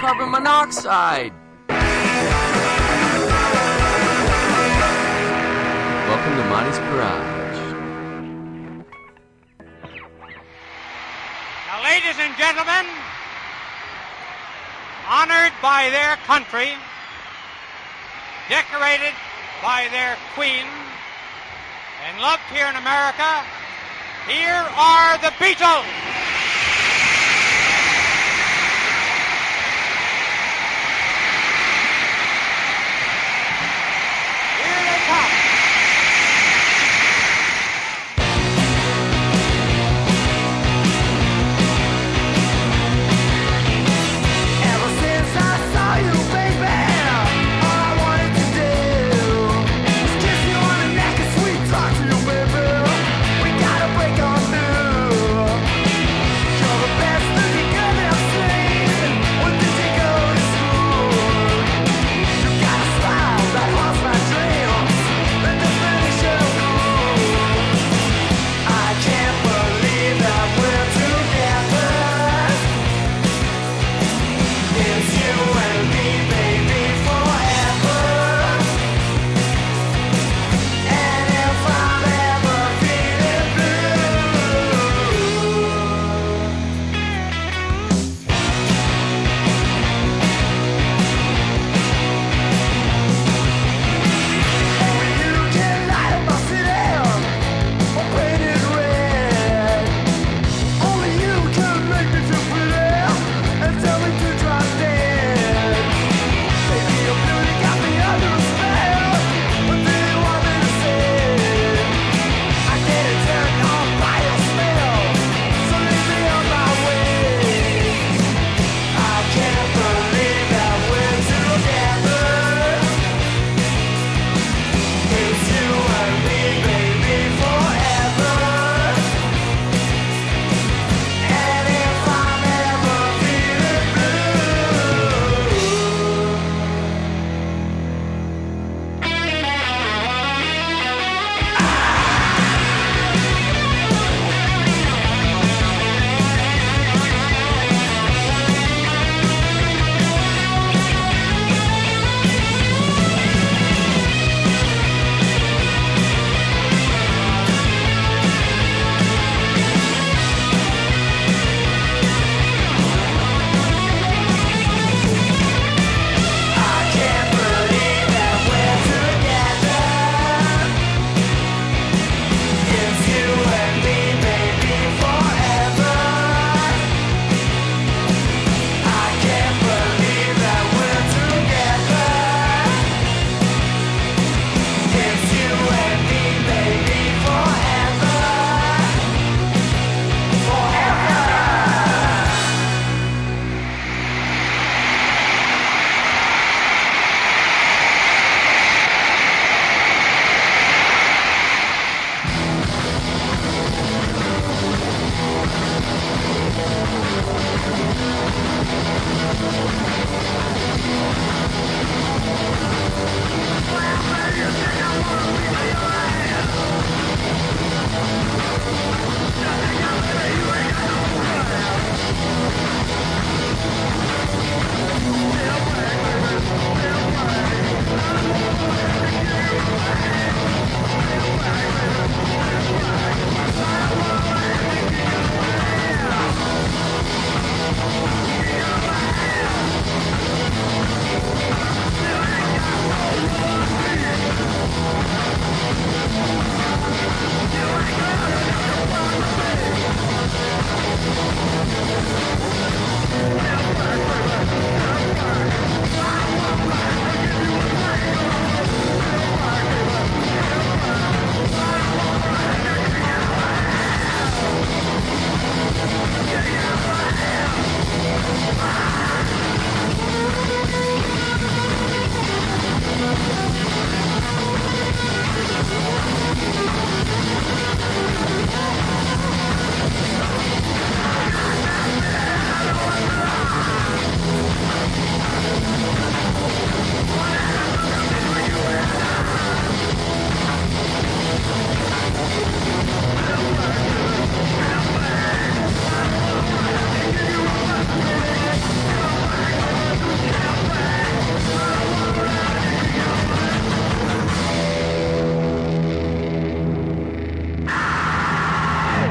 carbon monoxide. Welcome to Monty's Garage. Now, ladies and gentlemen, honored by their country, decorated by their queen, and loved here in America, here are the Beatles. Here they come. Ever since I saw you, baby, all I wanted to do was kiss you on the neck and sweet talk to you, baby. We gotta break on through.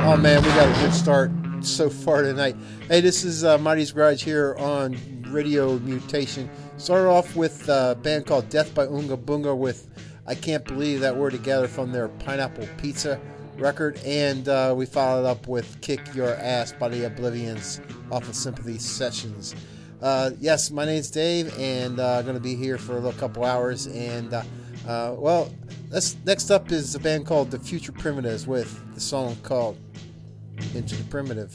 Oh man, we got a good start so far tonight. Hey, this is Marty's Garage here on Radio Mutation. Started off with a band called Death by Oonga Boonga with I Can't Believe That We're Together from their Pineapple Pizza record. And we followed up with Kick Your Ass by the Oblivions off of Sympathy Sessions. Yes, my name's Dave, and I'm going to be here for a couple hours. And, well, next up is a band called The Future Primitives with the song called Into the Primitive.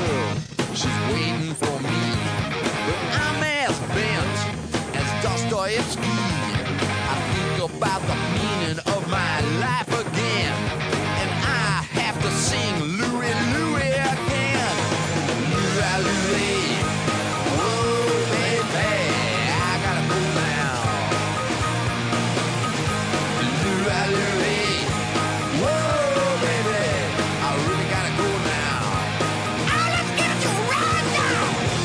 She's waiting for me, but I'm as bent as Dostoevsky. jet ski. I think about the meaning of my life again, and I have to sing Louie, Louie again. Louie, Louie, whoa, baby, I gotta go now. Louie, Louie, whoa, baby, I really gotta go now. Oh, let's get it to right now.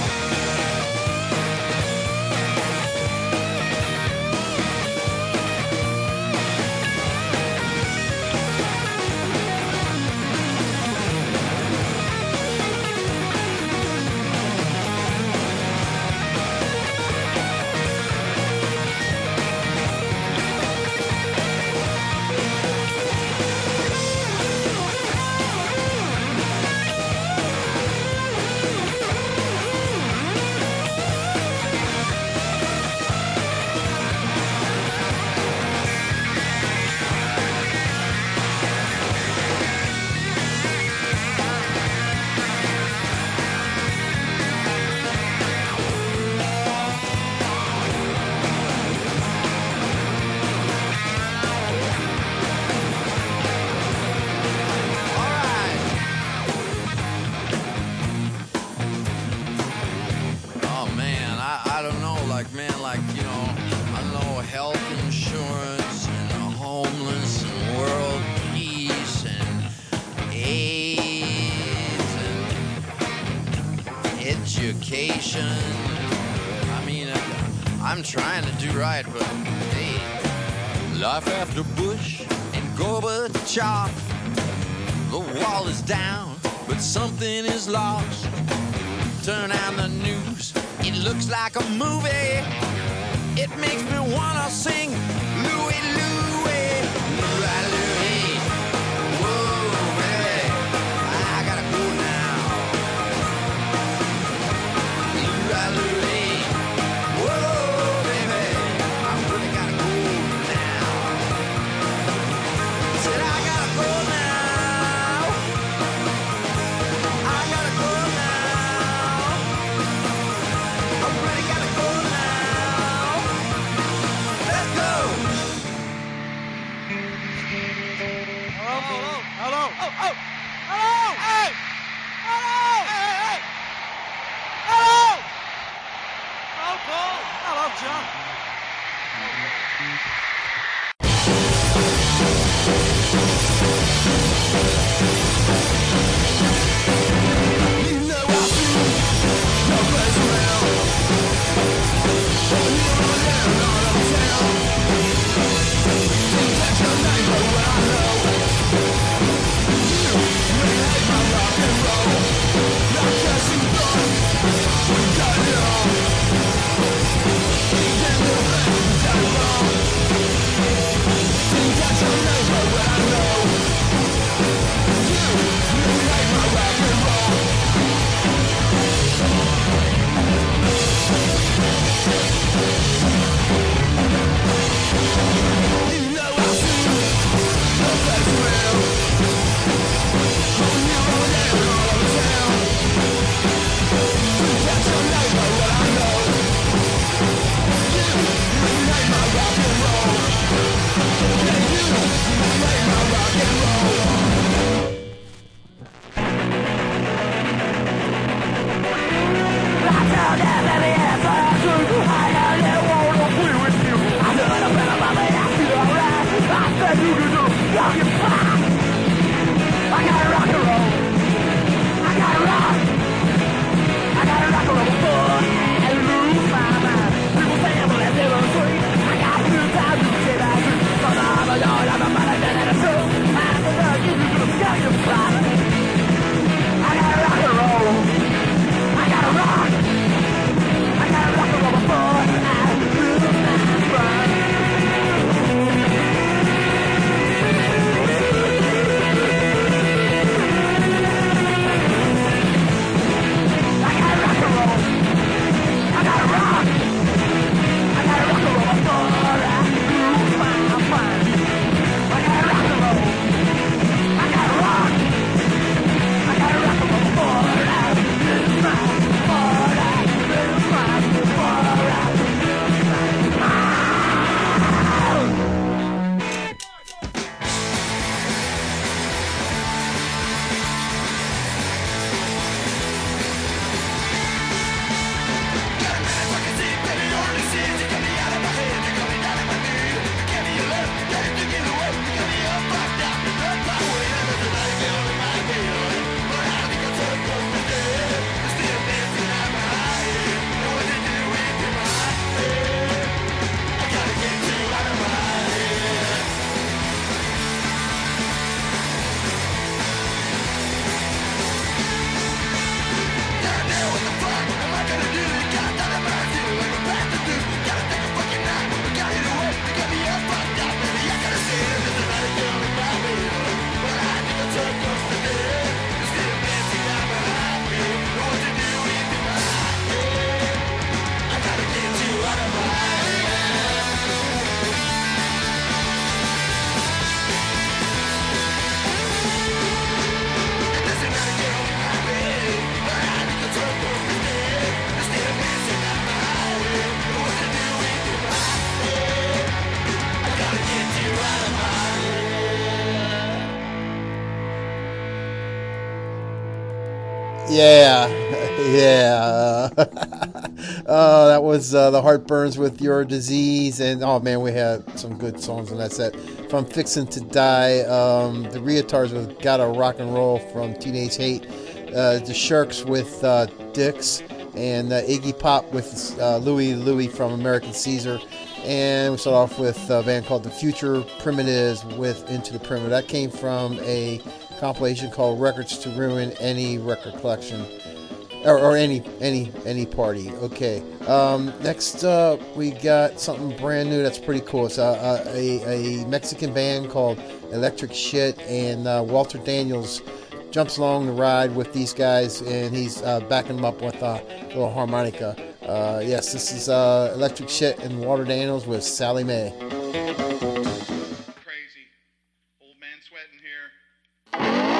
Oh man, I don't know, like man, like you know, I don't know, health insurance and homeless and world peace and AIDS and education. I mean, I'm trying to do right, but hey, life after Bush and Gorbachev, the wall is down, but something is lost. Turn on the news, it looks like a movie. It makes me wanna sing Louie, Louie, Louie, Louie. Whoa, baby, I gotta go now. Louie, Louie, whoa, baby, I really gotta go now. Said I gotta go now. I gotta go now. I really gotta go now. Let's go. Hello? Hello? Oh, oh! Hello! Hey! Hello! Hey, hey, hey! Hello! Hello, Paul. Hello, John. Got Yeah, yeah. That was the Heartburns with Your Disease, and oh man, we had some good songs on that set. From Fixin' to Die, the Retards with Gotta Rock and Roll from Teenage Hate, the Shirks with Dix, and Iggy Pop with Louie from American Caesar. And we start off with a band called The Future Primitives with Into the Perimeter. That came from a compilation called Records to Ruin Any Record Collection, or any party. Okay. Next up, we got something brand new that's pretty cool. It's a Mexican band called Electric Shit, and Walter Daniels jumps along the ride with these guys, and he's backing them up with a little harmonica. Yes, this is Electric Shit and Walter Daniels with Sally Mae. Crazy. Old man sweating here.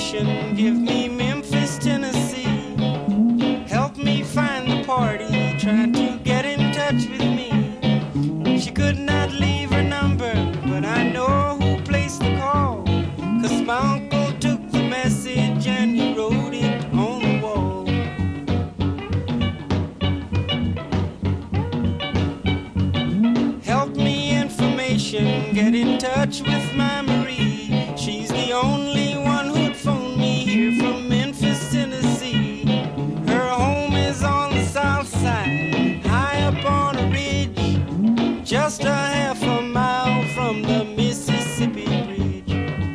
information, give me Memphis, Tennessee. Help me find the party, try to get in touch with me. She could not leave her number, but I know who placed the call. 'Cause my uncle took the message and he wrote it on the wall. Help me information, get in touch with my Marie. She's the only one who'd phone me here from Memphis, Tennessee. Her home is on the south side, high up on a ridge, just a half a mile from the Mississippi Bridge.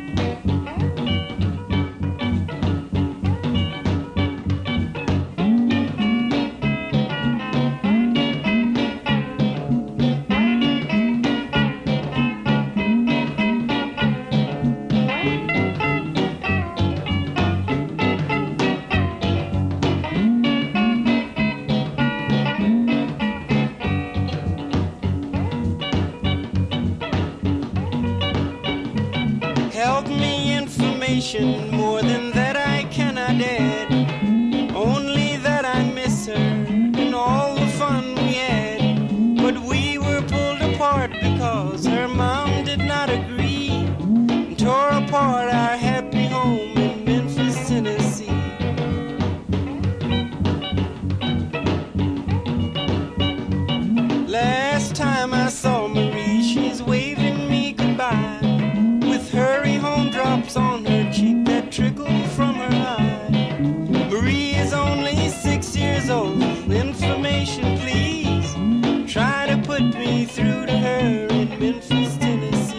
Help me information, more than that I cannot add. Only that I miss her and all the fun we had. But we were pulled apart because her mom did not agree, and tore apart our happy home in Memphis, Tennessee. Last time I saw Marie, she's waving me goodbye, with hurry home drops on her cheek that trickle from her eye. Marie is only 6 years old. Information, please. Try to put me through to her in Memphis, Tennessee.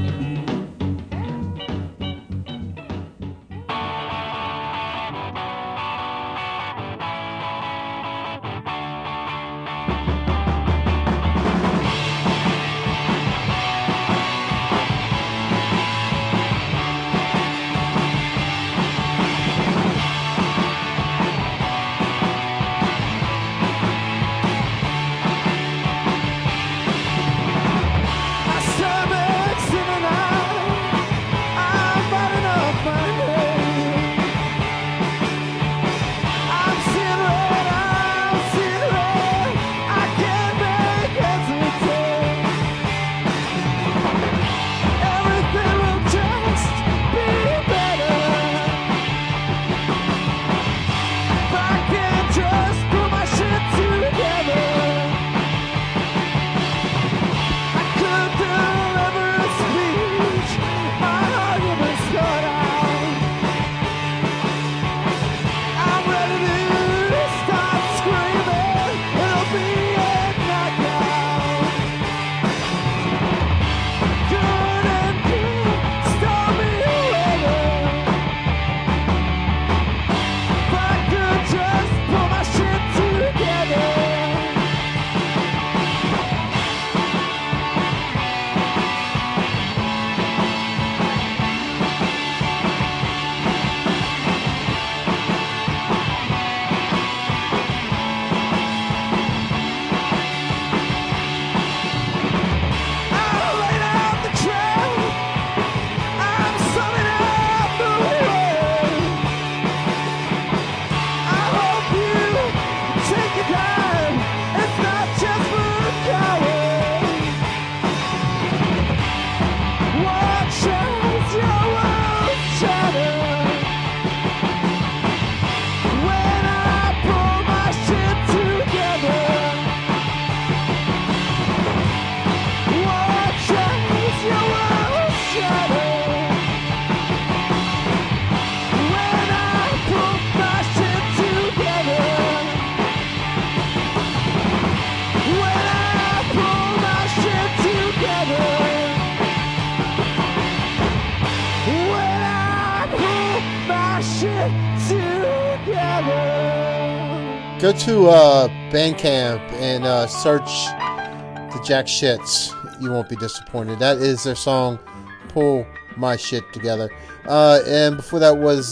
Go to Bandcamp and search the Jack Shits. You won't be disappointed. That is their song, Pull My Shit Together. And before that was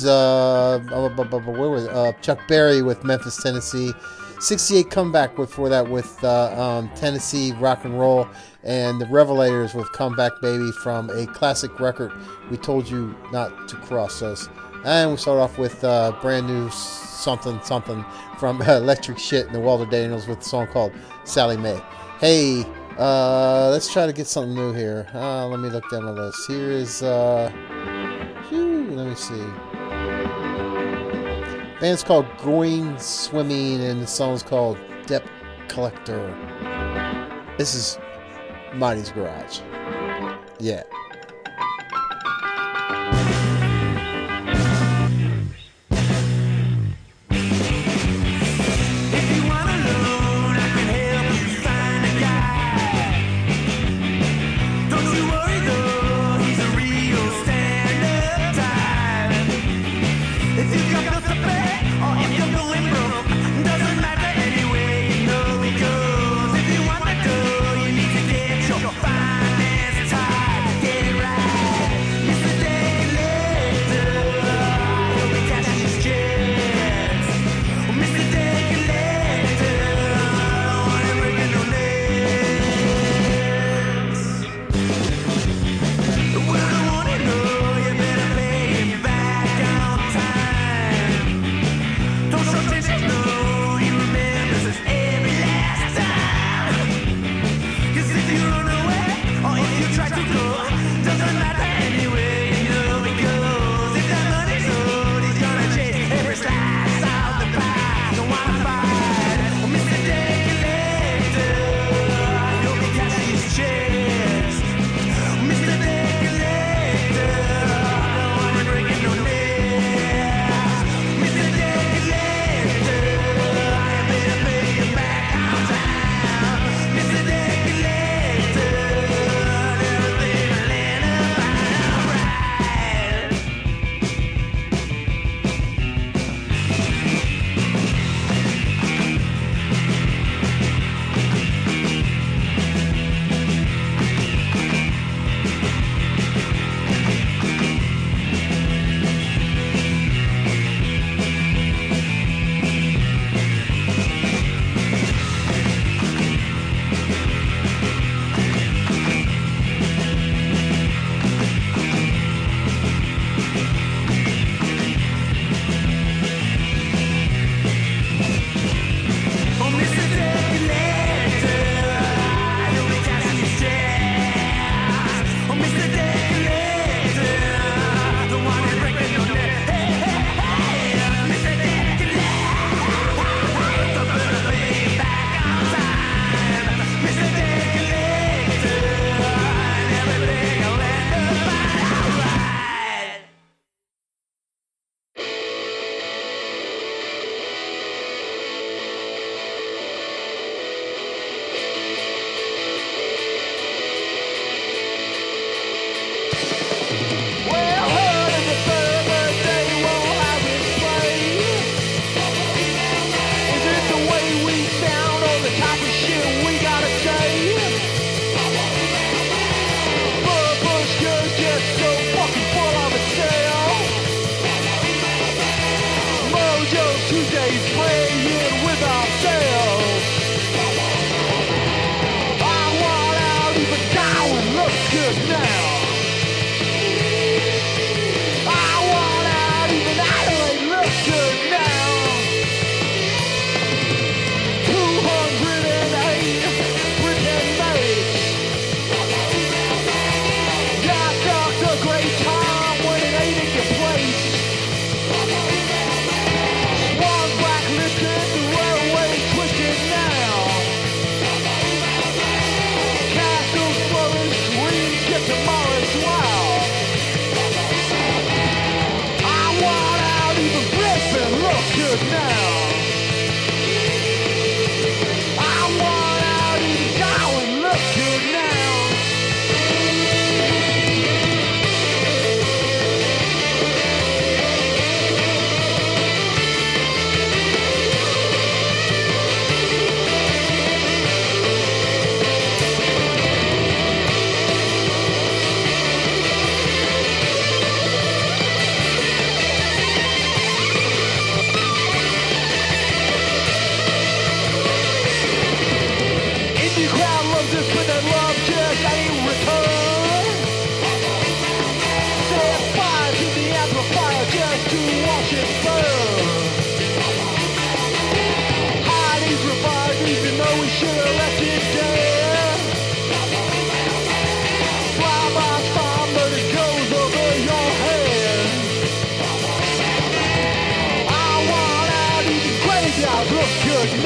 where was it? Chuck Berry with Memphis, Tennessee. 68 Comeback before that with Tennessee Rock and Roll. And the Revelators with Comeback Baby from a classic record, We Told You Not to Cross Us. And we start off with brand new something from Electric Shit and the Walter Daniels with a song called Sally Mae. Hey, let's try to get something new here. Let me look down my list. Here is, let me see. Band's called Going Swimming, and the song's called Debt Collector. This is Marty's Garage. Yeah. Finance tied.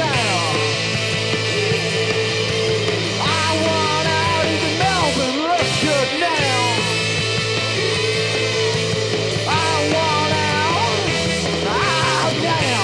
down. I want out even Melbourne looks good now. I want out now.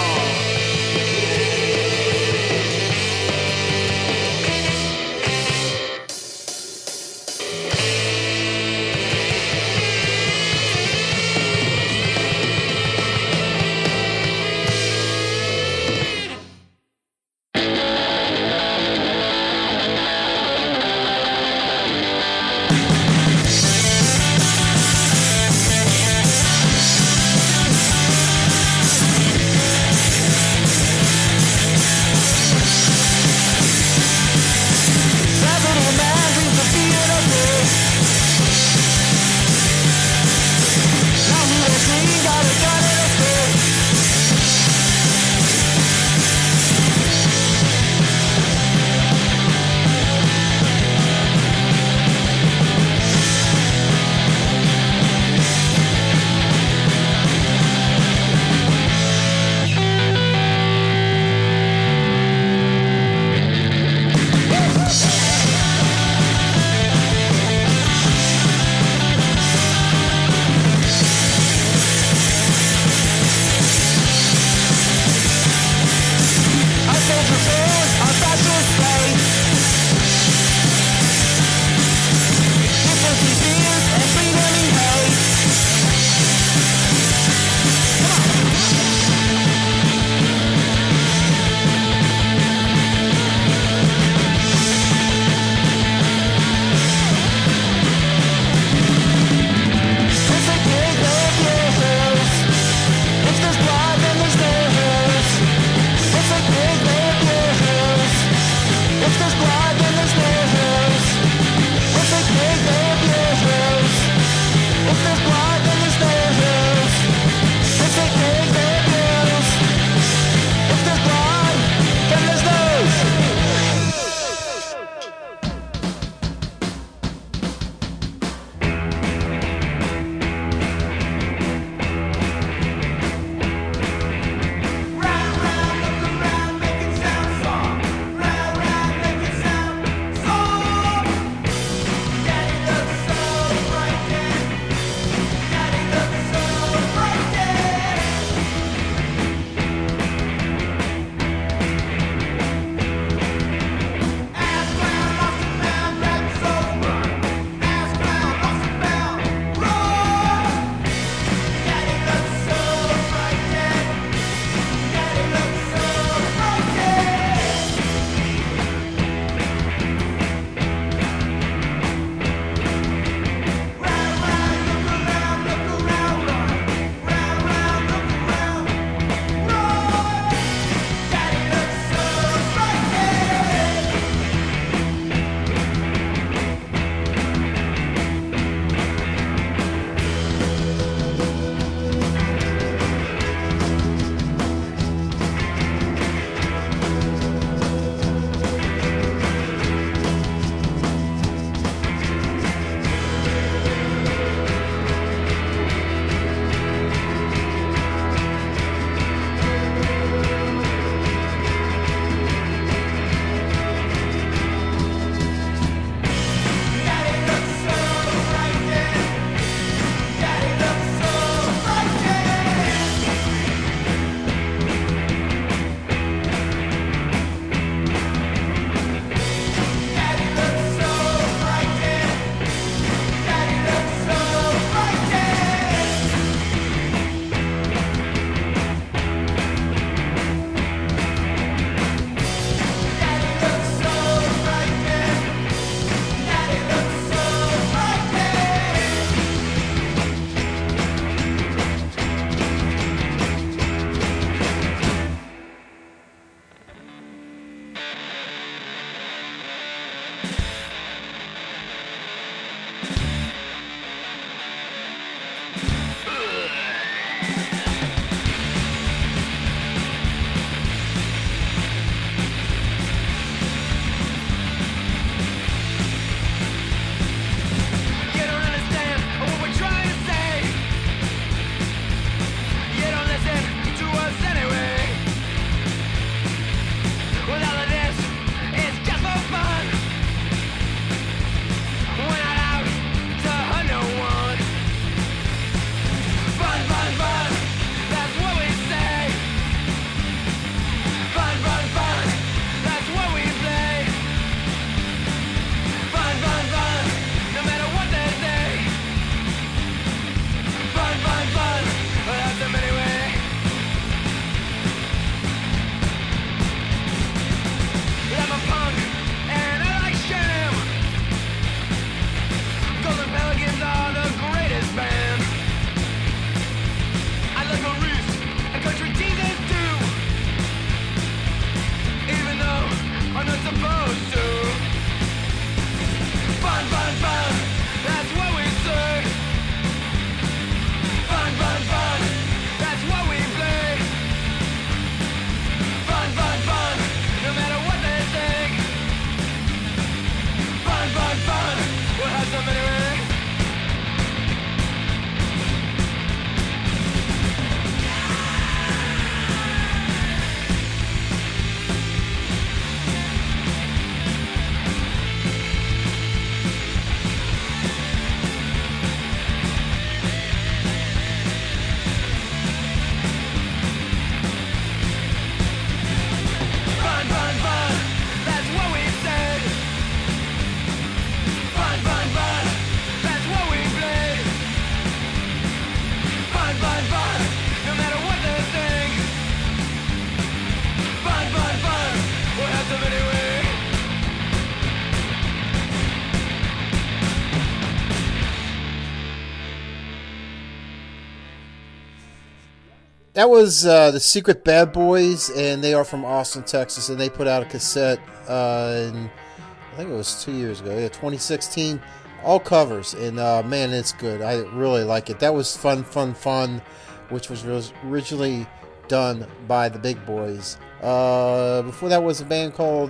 That was the Secret Bad Boys, and they are from Austin, Texas, and they put out a cassette in, I think it was 2 years ago, 2016, all covers, and man, it's good. I really like it. That was Fun, which was originally done by the Big Boys. Before that was a band called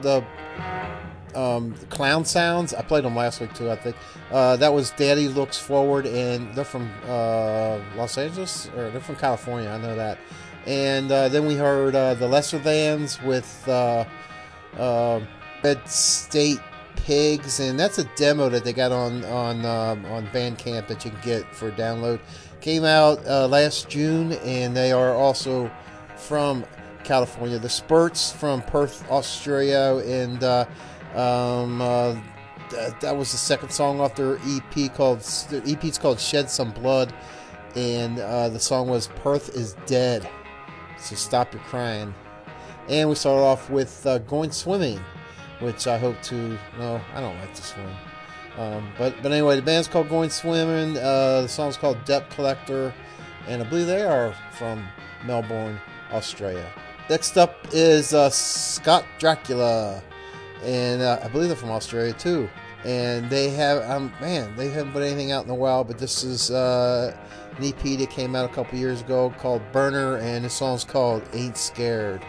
Clown Sounds. I played them last week too, I think. That was Daddy Looks Forward, and they're from Los Angeles, or they're from California, I know that. And then we heard the Lesser Thans with Red State Pigs, and that's a demo that they got on Bandcamp that you can get for download. Came out last June, and they are also from California. The Spurts from Perth, Australia, and that was the second song off their EP. The EP's called Shed Some Blood, and the song was Perth is Dead, so stop your crying. And we started off with Going Swimming, which I hope to... No, I don't like to swim. But anyway, the band's called Going Swimming. The song's called Debt Collector, and I believe they are from Melbourne, Australia. Next up is Scott Dracula, and I believe they're from Australia too. And they have, they haven't put anything out in a while, but this is an EP that came out a couple years ago called Burner, and the song's called Ain't Scared.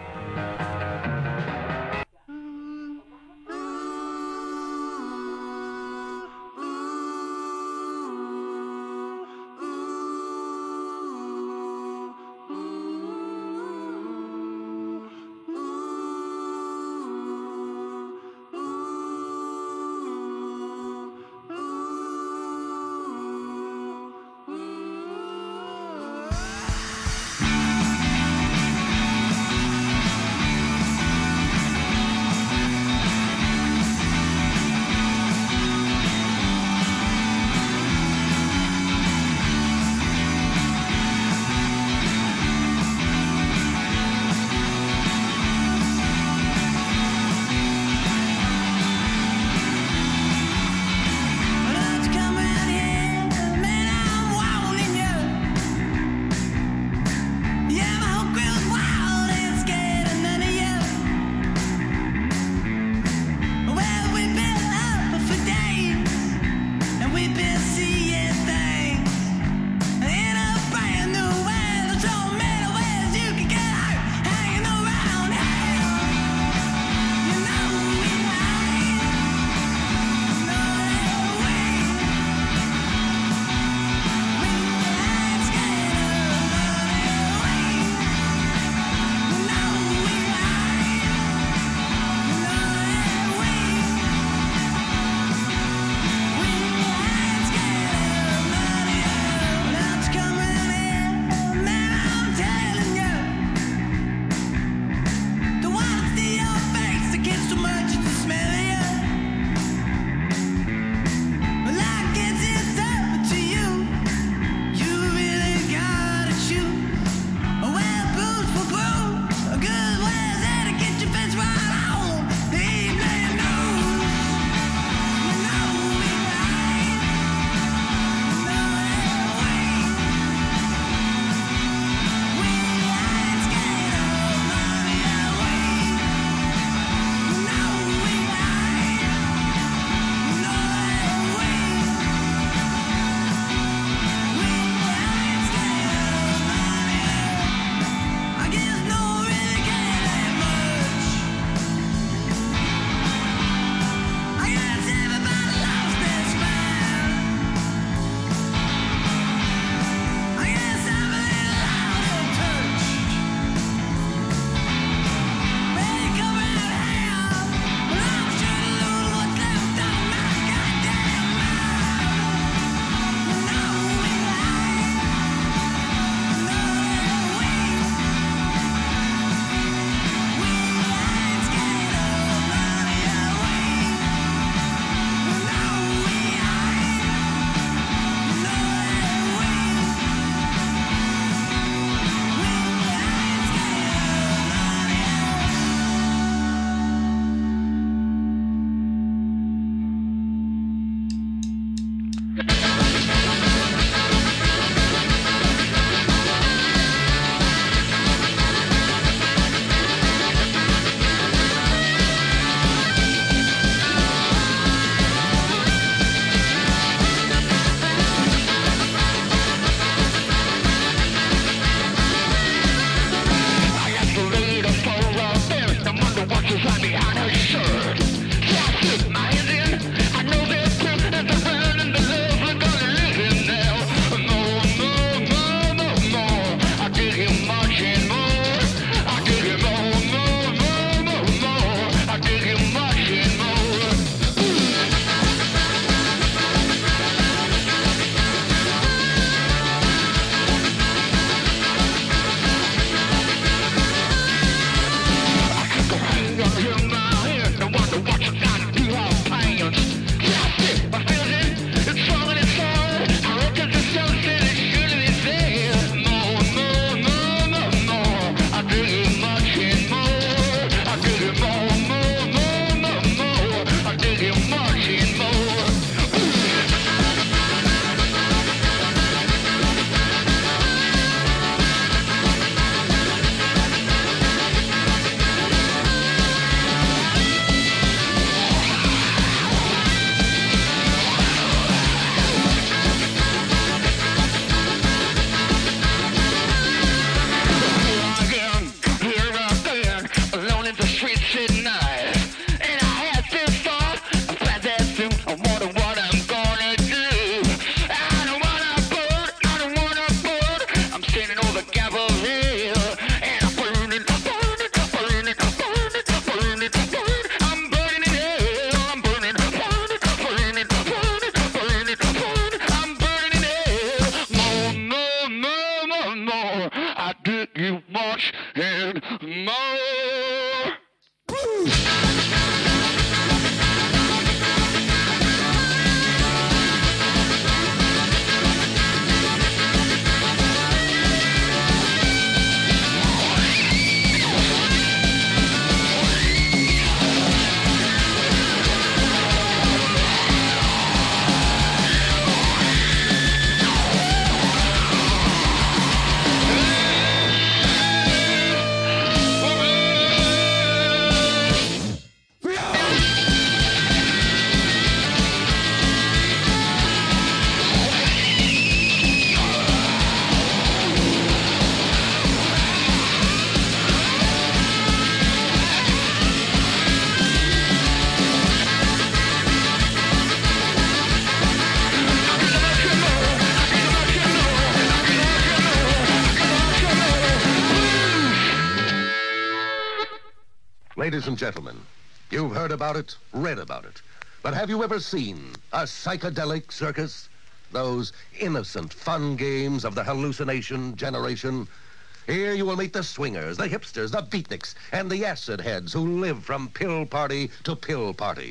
Ladies and gentlemen, you've heard about it, read about it. But have you ever seen a psychedelic circus? Those innocent fun games of the hallucination generation? Here you will meet the swingers, the hipsters, the beatniks, and the acid heads who live from pill party to pill party.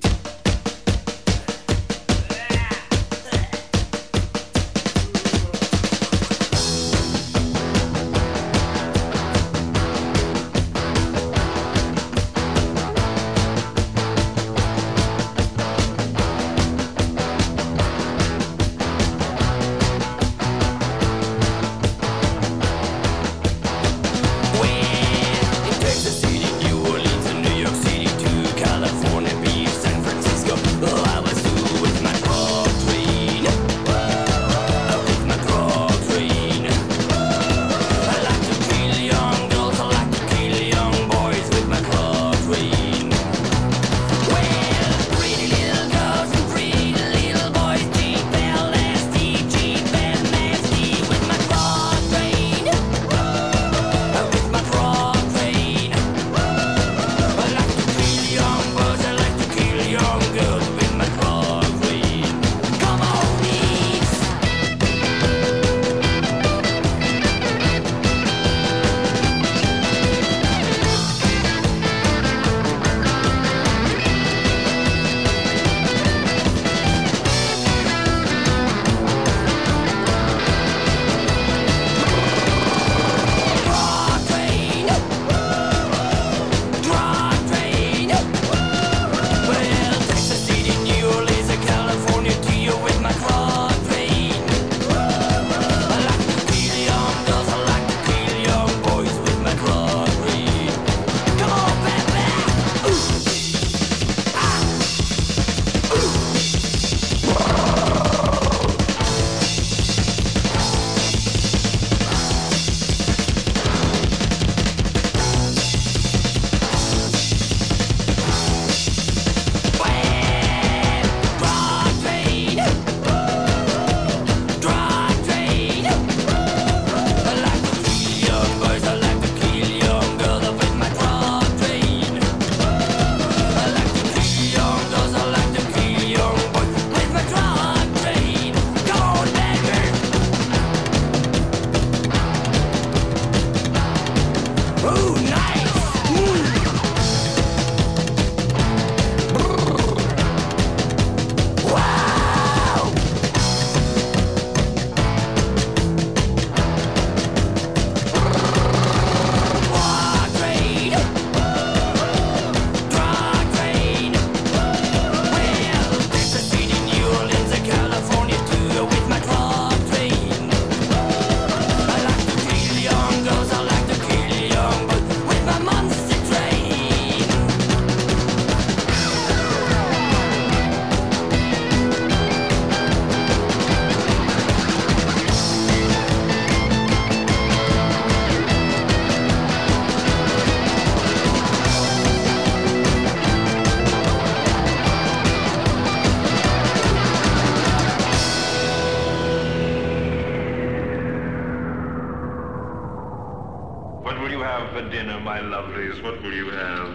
What will you have?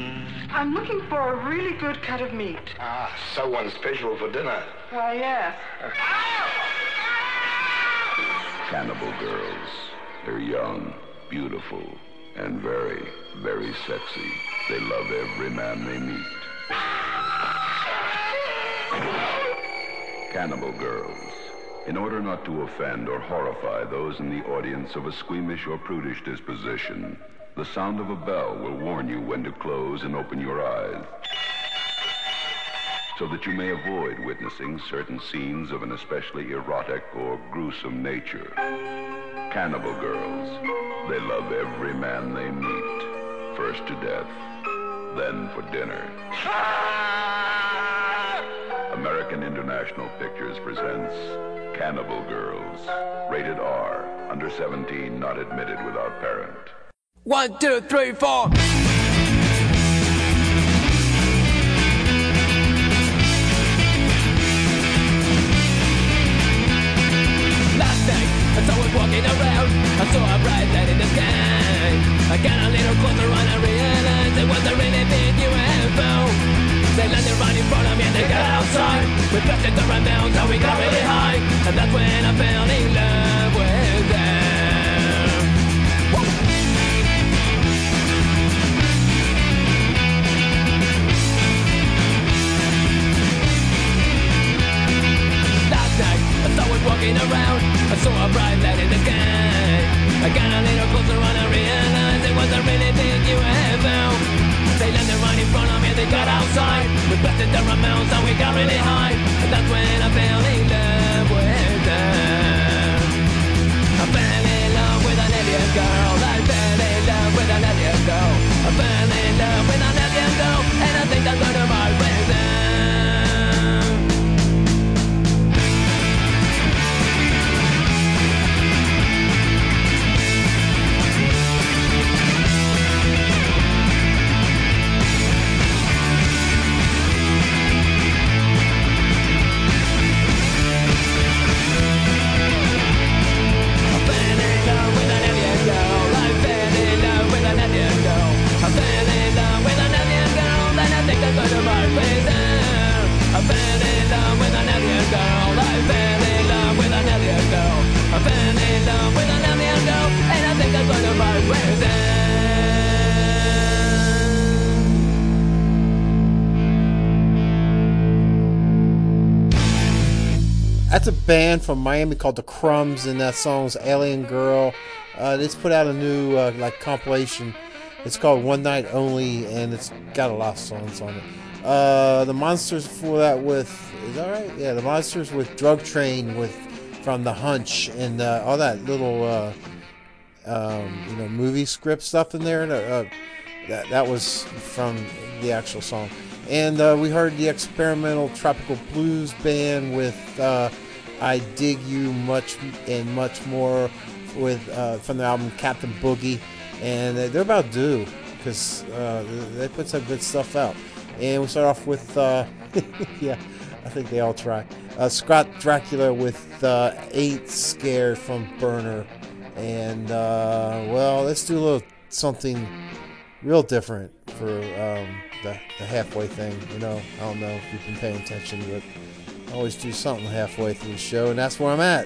I'm looking for a really good cut of meat. Ah, so unusual for dinner. Why, yes. Cannibal girls. They're young, beautiful, and very, very sexy. They love every man they meet. Cannibal girls. In order not to offend or horrify those in the audience of a squeamish or prudish disposition, the sound of a bell will warn you when to close and open your eyes, so that you may avoid witnessing certain scenes of an especially erotic or gruesome nature. Cannibal girls. They love every man they meet, first to death, then for dinner. American International Pictures presents Cannibal Girls. Rated R. Under 17, not admitted without parent. 1, 2, 3, 4. Last night, as I was walking around, I saw a bright light in the sky. I got a little closer and I realized it was a really big blasted the rebounds, and we got really high. And that's when I fell in love with them. Woo! Last night, as I was walking around, I saw a bright light in the sky. I got a little closer and I realized it was a really big UFO. They landed right in front of me, they got outside. We blasted their amounts and we got really high. And that's when I fell in love with them. I fell in love with an alien girl. I fell in love with an alien girl. I fell in love with an alien girl. And I think I'm gonna marry with them. That's a band from Miami called The Crumbs, and that song's Alien Girl. They just put out a new compilation. It's called One Night Only, and it's got a lot of songs on it. The Monsters before that with, is that right? Yeah, the Monsters with Drug Train from The Hunch, and all that little movie script stuff in there. That was from the actual song. And we heard the Experimental Tropical Blues Band with I Dig You Much and Much More with from the album Captain Boogie. And they're about due because they put some good stuff out. And we start off with, yeah, I think they all try. Scott Dracula with 8 Scared from Burner. And, well, let's do a little something real different for the halfway thing. I don't know if you've been paying attention, but I always do something halfway through the show, and that's where I'm at.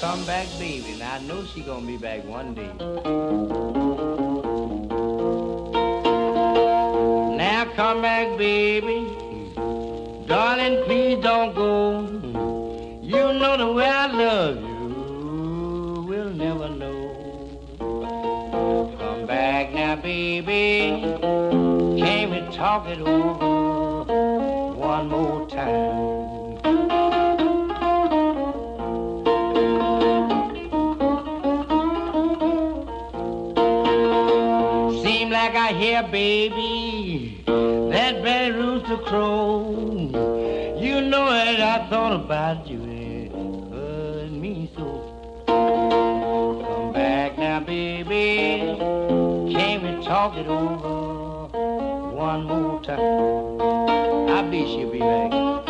come back, baby, and I know she gonna be back one day. Now come back, baby, darling, please don't go. You know the way I love you, we'll never know. Come back now, baby, can't we talk it over one more time? Seem like I hear, baby, that bad rooster crow. You know that I thought about you, it hurt me so. Come back now, baby, can't we talk it over one more time? I bet she'll be back.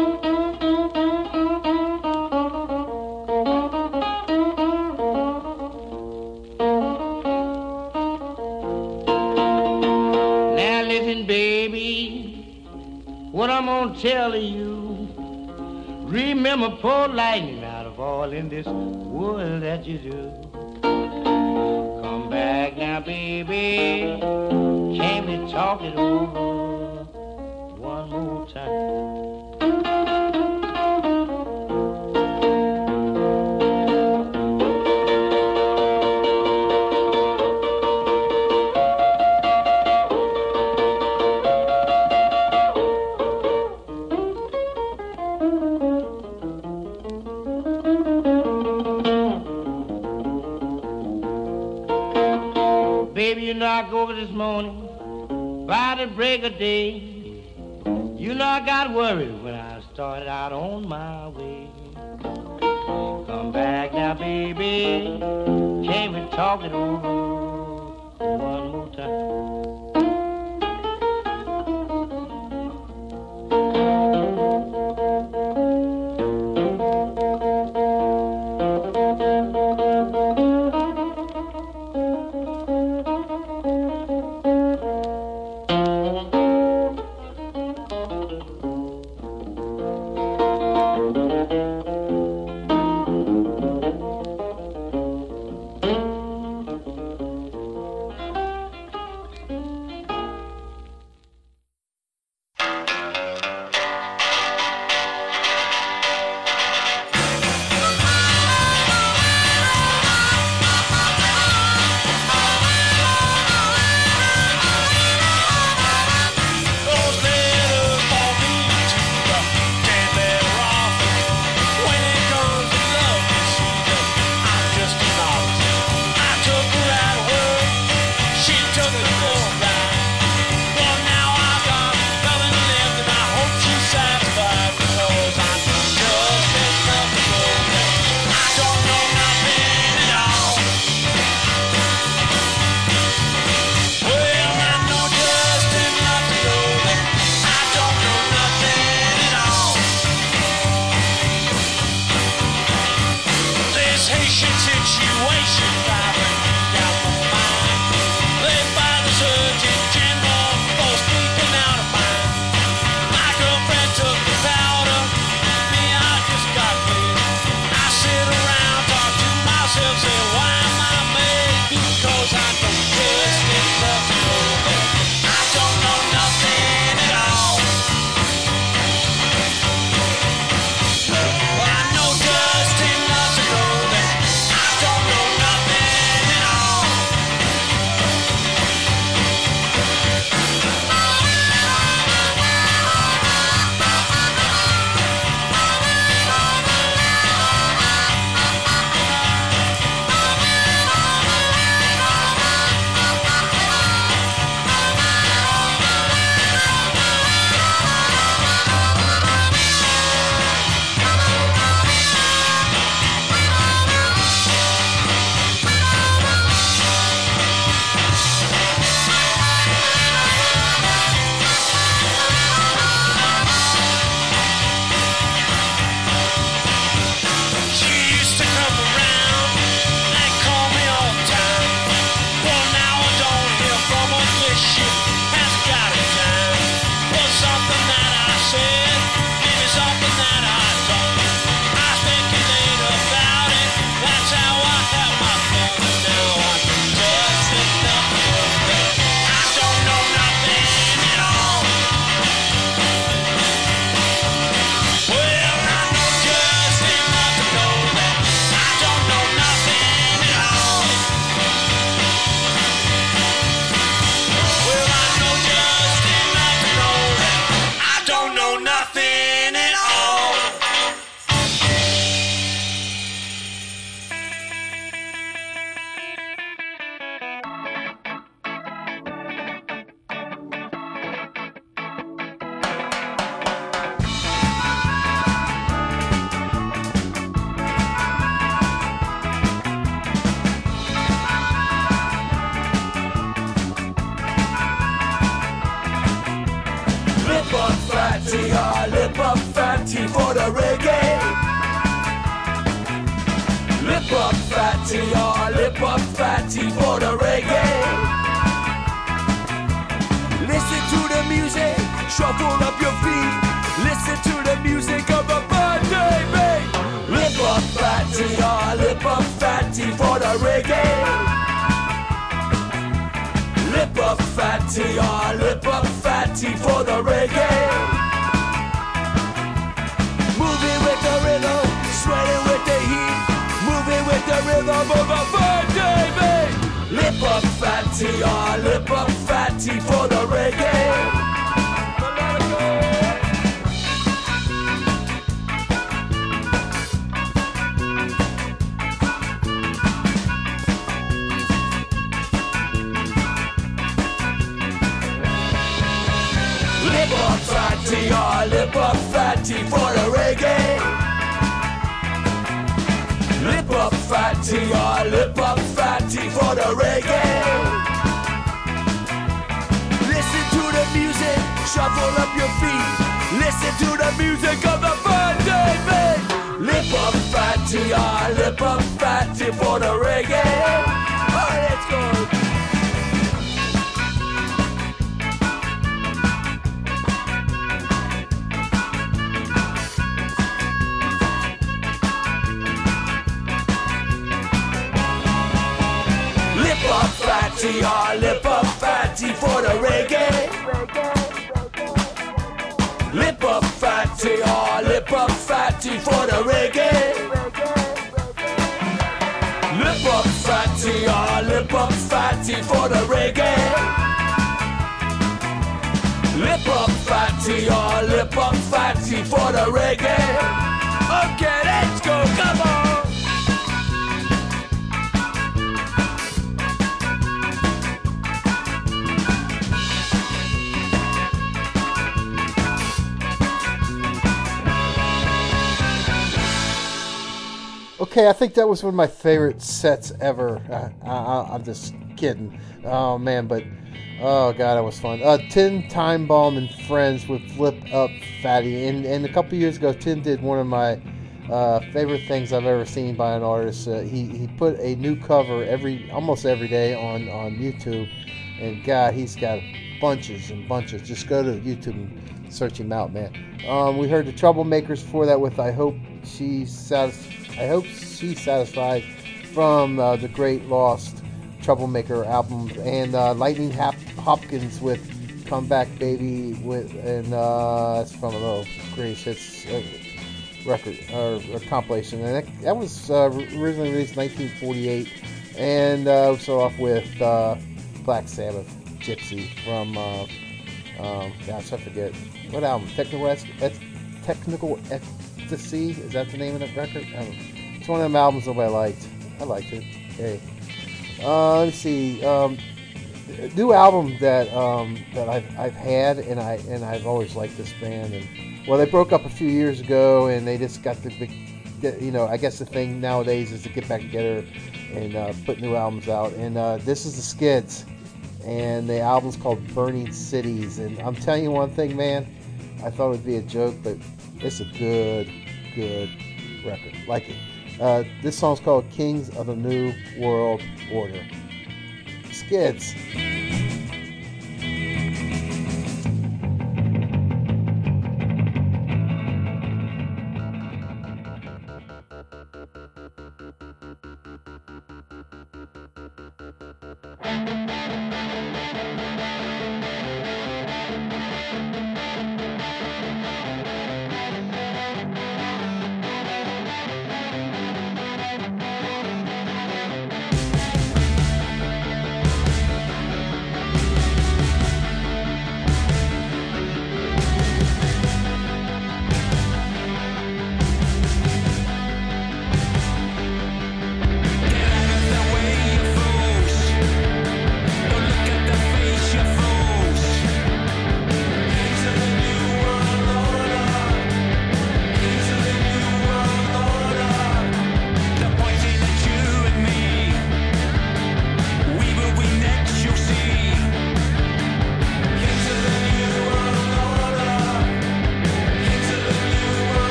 Now listen, baby, what I'm gonna tell you. Remember poor lightning out of all in this world that you do. Come back now, baby, can't we talk it over one more time? Baby, you know I go over this morning by the break of day. You know I got worried when I started out on my way. Come back now, baby, can't we talk it over one more time? fatty, lip up fatty for the reggae. Lip up fatty, lip up fatty for the reggae. Listen to the music, shuffle up your feet. Listen to the music of a birthday beat. Lip up fatty, for the reggae. Lip up fatty for the reggae. Moving with the rhythm, sweating with the heat. Moving with the rhythm of a birthday beat. Lip up fatty for the reggae. Lip up fatty for the reggae. Lip up fatty for the reggae. Listen to the music, shuffle up your feet. Listen to the music of the birthday beat. Lip up fatty for the reggae. Alright, let's go. Lip up fatty for the reggae. Lip up fatty for the reggae. Lip up fatty for the reggae. Lip up fatty for the reggae. Okay, let's go, come on. Okay, I think that was one of my favorite sets ever. I'm just kidding. Oh, man, but... Oh, God, that was fun. Tin Time Bomb and Friends with Flip Up Fatty. And a couple years ago, Tin did one of my favorite things I've ever seen by an artist. He put a new cover almost every day on YouTube. And, God, he's got bunches and bunches. Just go to YouTube and search him out, man. We heard the Troublemakers before that with I Hope She's Satisfied from the Great Lost Troublemaker album, and Lightning Hopkins with Come Back Baby and that's from a little Greatest Hits record or compilation, and that was originally released in 1948, and we start off with Black Sabbath, Gypsy from gosh, I forget what album. Technical Ecstasy, is that the name of the record? It's one of them albums nobody liked. I liked it. Hey, let me see. New album that I've had, and I've always liked this band. And well, they broke up a few years ago, and they just got the big. I guess the thing nowadays is to get back together and put new albums out. And this is the Skids, and the album's called Burning Cities. And I'm telling you one thing, man. I thought it would be a joke, but it's a good record. Like it. This song's called Kings of the New World Order. Skids.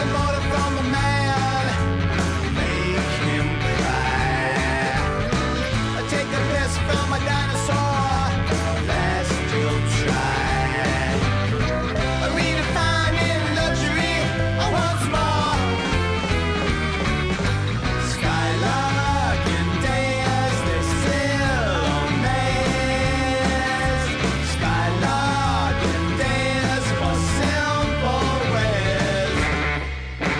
the motor from a man, make him cry. Take the piss from a dinosaur, last you'll try. Redefining luxury once more. Skylark and days, they sail on maze. Skylark and days for simple ways.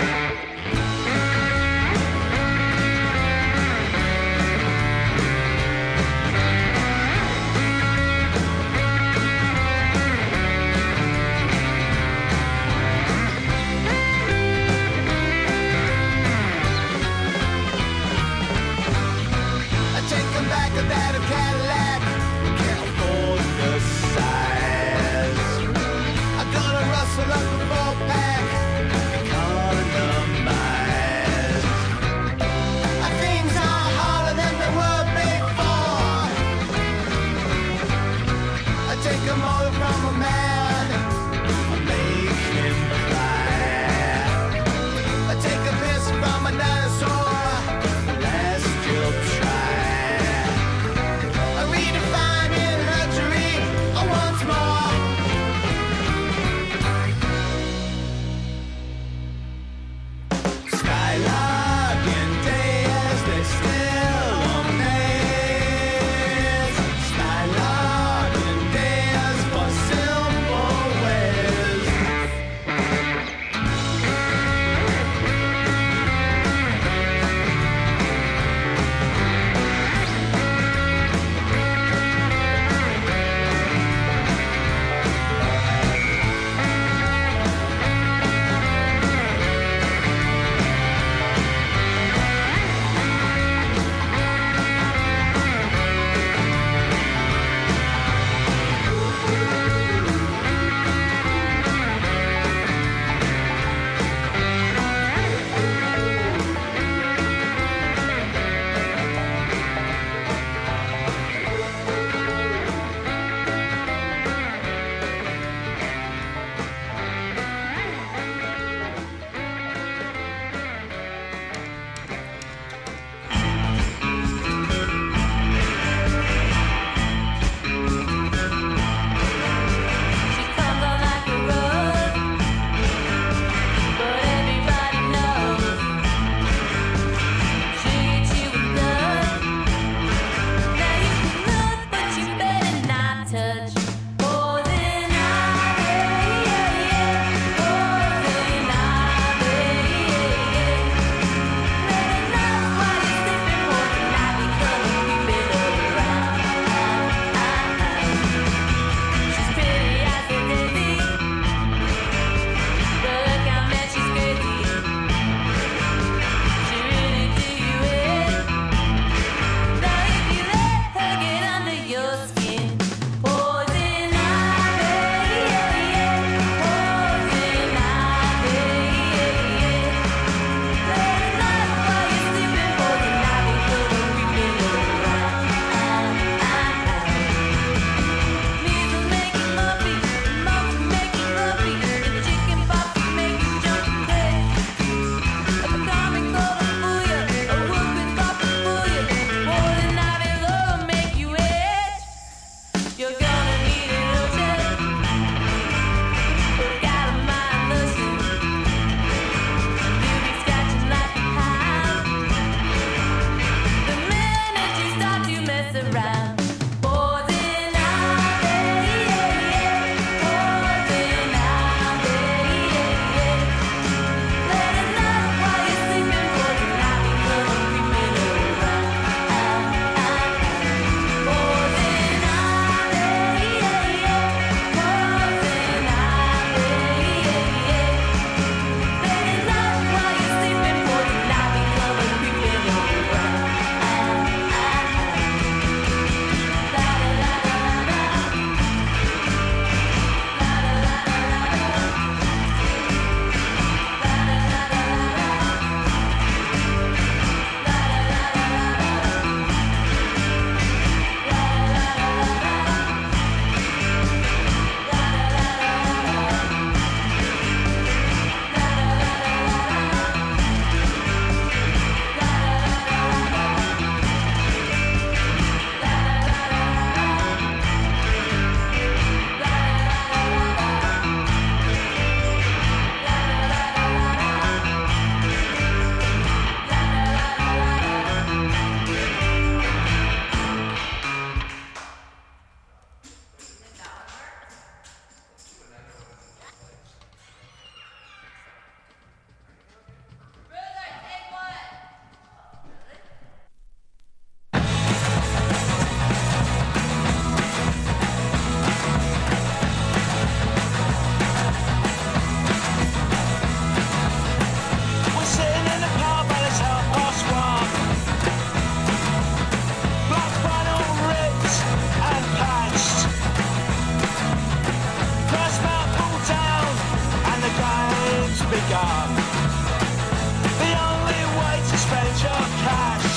begun. The only way to spend your cash.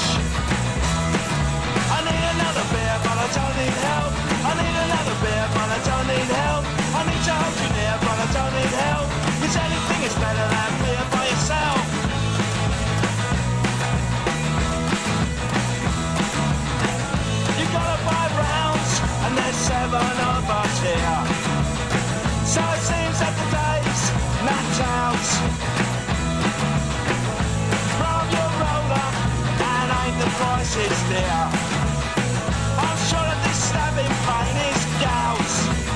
I need another beer, but I don't need help. I need another beer, but I don't need help. I need to hold you near, but I don't need help. 'Cause anything is better than beer by yourself. You gotta buy rounds, and there's 7 of us here. So it seems that the days match out. From your roller, and ain't the prices dear. I'm sure that this stabbing pain is gout.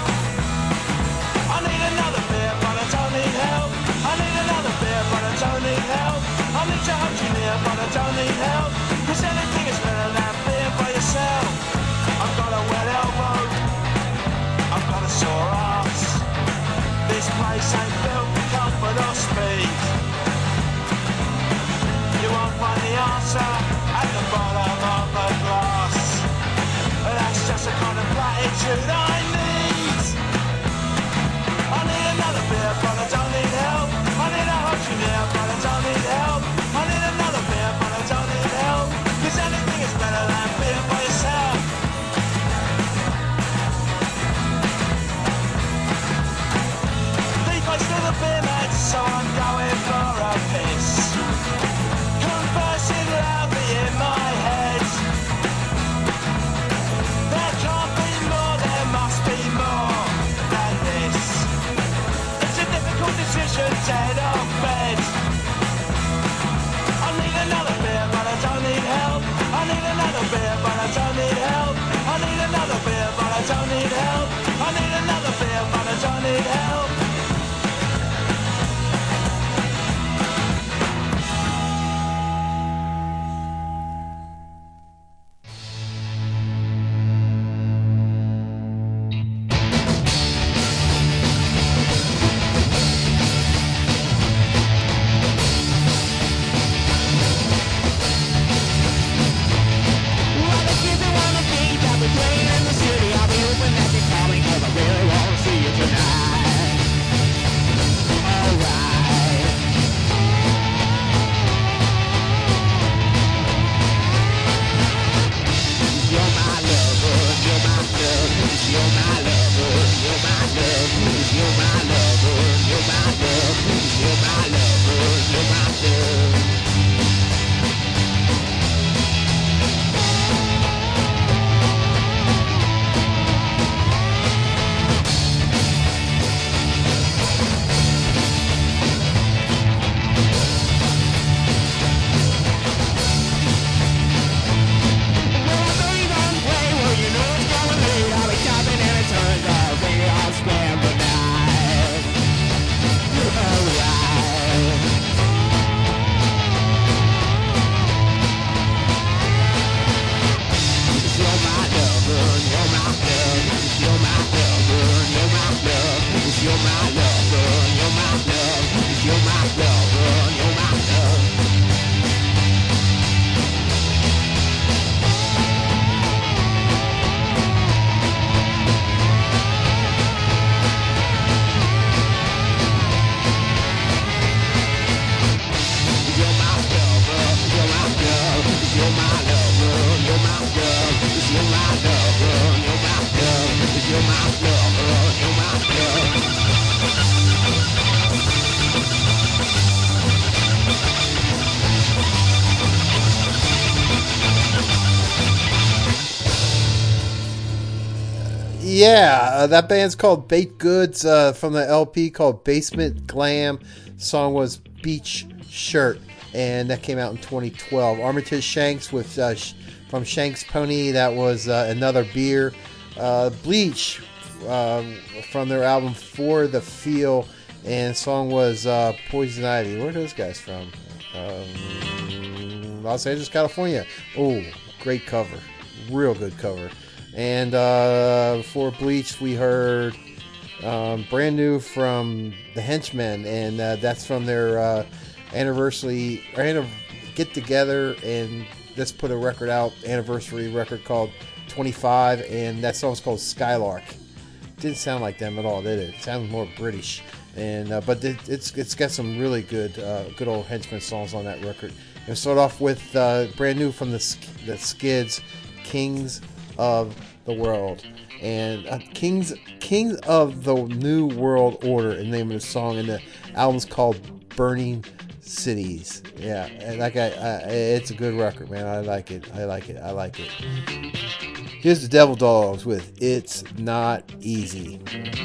I need another beer, but I don't need help. I need another beer, but I don't need help. I need to hold you near, but I don't need help. 'Cause anything is better than beer by yourself. I've got a wet elbow, I've got a sore ass. This place ain't built for comfort or speed. You won't find the answer at the bottom of the glass. That's just the kind of platitude I need. I need another beer, but I don't need help. I need to hold you near, but I don't need help. I need another beer, but I don't need help. 'Cause anything is better than beer by yourself. Deep ice to the beer mats, so I'm going for a piss. Conversing loudly in my head. There can't be more, there must be more than this. It's a difficult decision to head off bed. I need another beer, but I don't need help. I need another beer, but I don't need help. I need another beer, but I don't need help. I need another beer, but I don't need help. Yeah, that band's called Baked Goods from the LP called Basement Glam. Song was Beach Shirt, and that came out in 2012. Armitage Shanks with from Shanks Pony. That was Another Beer. Bleach from their album For the Feel, and the song was Poison Ivy. Where are those guys from? Los Angeles, California. Oh, great cover. Real good cover. And for Bleach, we heard brand new from the Henchmen, and that's from their anniversary get together, and let's put a record out, anniversary record called 25, and that song's called Skylark. Didn't sound like them at all, did it? It sounded more British. And but it's got some really good old Henchman songs on that record. And start off with brand new from the Skids, "Kings of the World." And Kings of the New World Order is the name of the song, and the album's called Burning Cities. Yeah, and it's a good record, man. I like it. Here's the Devil Dogs with "It's Not Easy."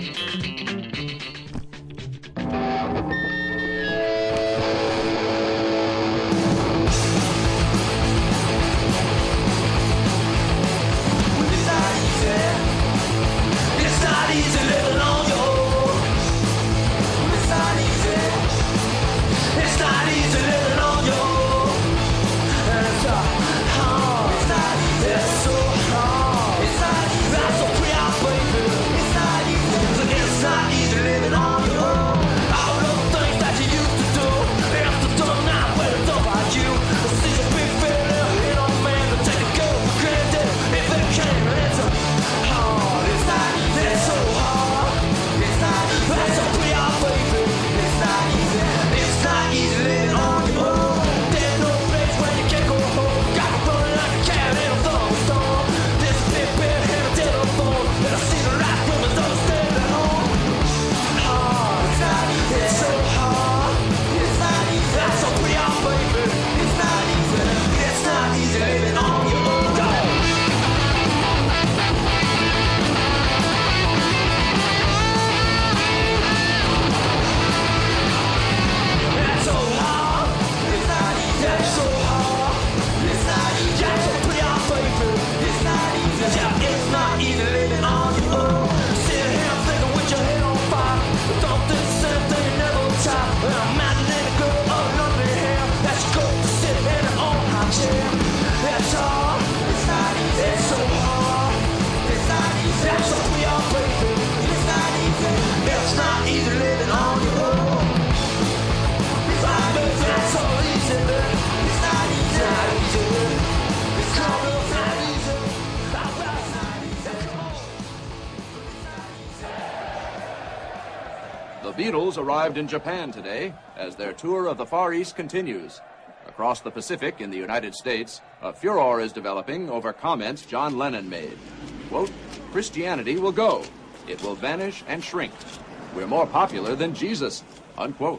The Beatles arrived in Japan today as their tour of the Far East continues. Across the Pacific in the United States, a furor is developing over comments John Lennon made. Quote, "Christianity will go. It will vanish and shrink. We're more popular than Jesus." Unquote.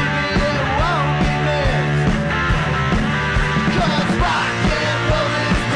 Rock and roll is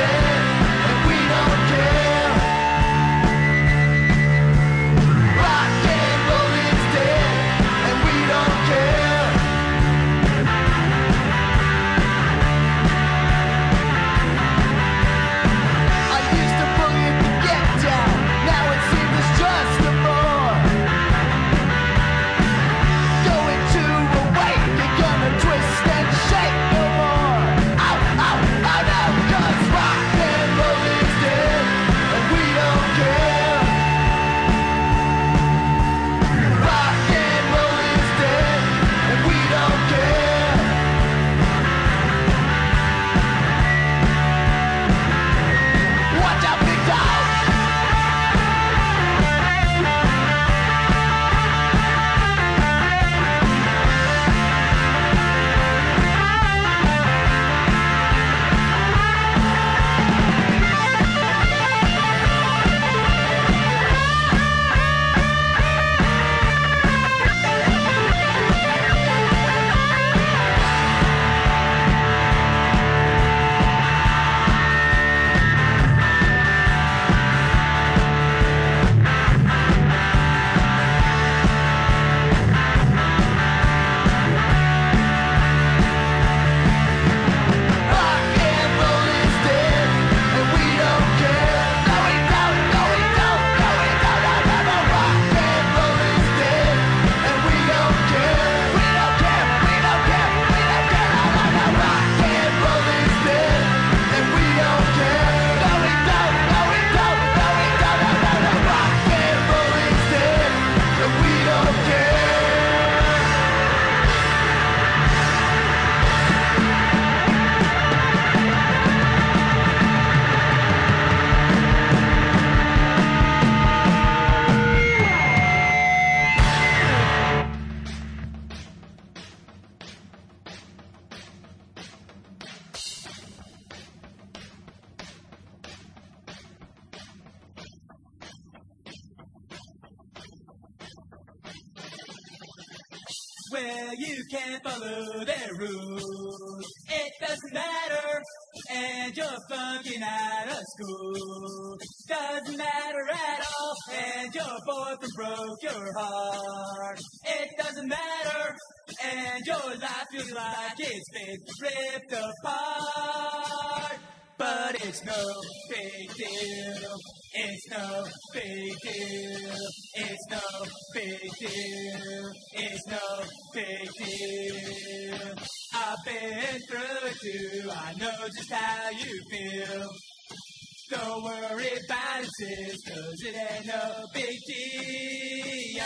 Well, you can't follow their rules. It doesn't matter, and you're flunking out of school. Doesn't matter at all, and your boyfriend broke your heart. It doesn't matter, and your life feels like it's been ripped apart. But it's no big deal. It's no big deal. It's no big deal. It's no big deal. I've been through it too. I know just how you feel. Don't worry about it, sis, 'cause it ain't no big deal.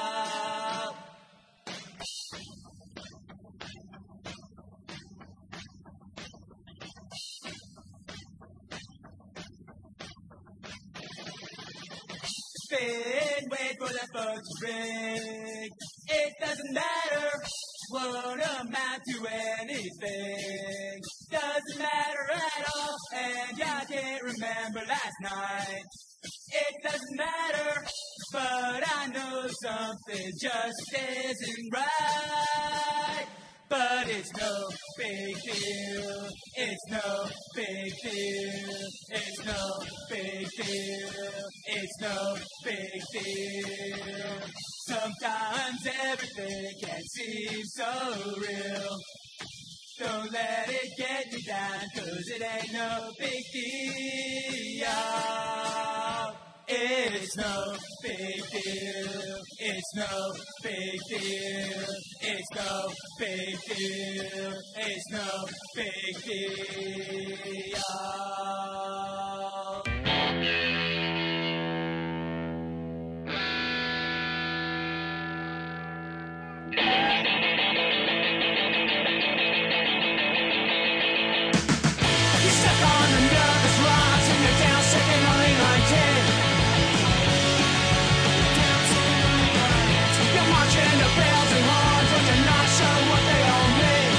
Wait for that phone to ring. It doesn't matter, won't amount to anything. Doesn't matter at all, and I can't remember last night. It doesn't matter, but I know something just isn't right. But it's no big deal. It's no big deal. It's no big deal. It's no big deal. Sometimes everything can seem so real. Don't let it get you down, 'cause it ain't no big deal. It's no big deal. It's no big deal. It's no big deal. It's no big deal. You're stuck on the nervous rocks and you're down second only 19. You're marching the bells and horns, but you're not sure what they all mean.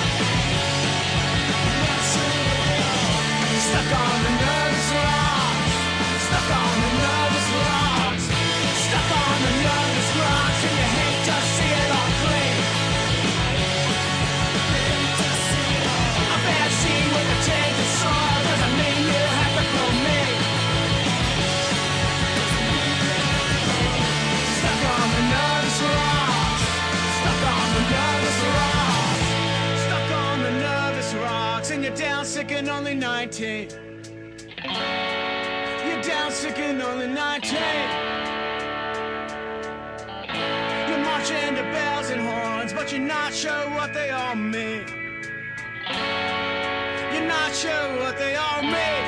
Stuck on the nervous rocks. Stuck on the nervous rocks. Stuck on the nervous rocks, and you hate to see it all clean. A bad scene with a change of soil doesn't mean you have to grow me. Stuck on the nervous rocks. Stuck on the nervous rocks. Stuck on the nervous rocks, and you're down sick and only 19. You're down sick and only 19. You're marching to bells and horns, but you're not sure what they all mean. You're not sure what they all mean.